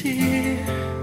tear.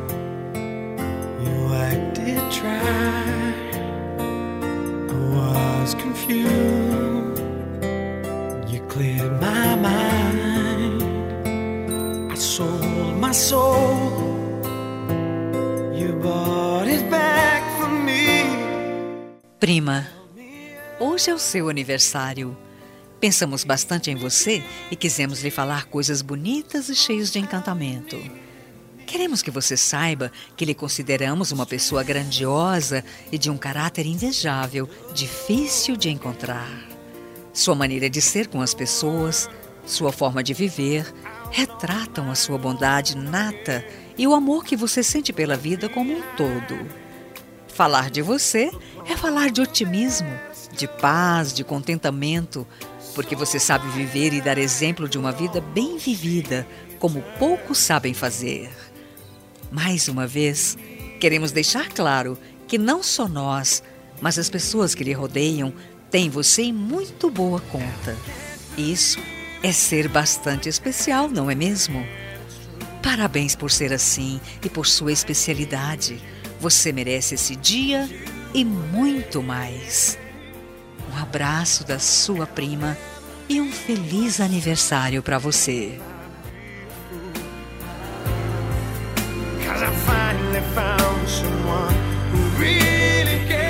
You acted dry. I was confused. You cleared my mind. I sold my soul. You bought it back for me. Prima, hoje é o seu aniversário. Pensamos bastante em você e quisemos lhe falar coisas bonitas e cheias de encantamento. Queremos que você saiba que lhe consideramos uma pessoa grandiosa e de um caráter invejável, difícil de encontrar. Sua maneira de ser com as pessoas, sua forma de viver, retratam a sua bondade nata e o amor que você sente pela vida como um todo. Falar de você é falar de otimismo, de paz, de contentamento, porque você sabe viver e dar exemplo de uma vida bem vivida, como poucos sabem fazer. Mais uma vez, queremos deixar claro que não só nós, mas as pessoas que lhe rodeiam têm você em muito boa conta. Isso é ser bastante especial, não é mesmo? Parabéns por ser assim e por sua especialidade. Você merece esse dia e muito mais. Um abraço da sua prima e um feliz aniversário para você. 'Cause I finally found someone who really cares.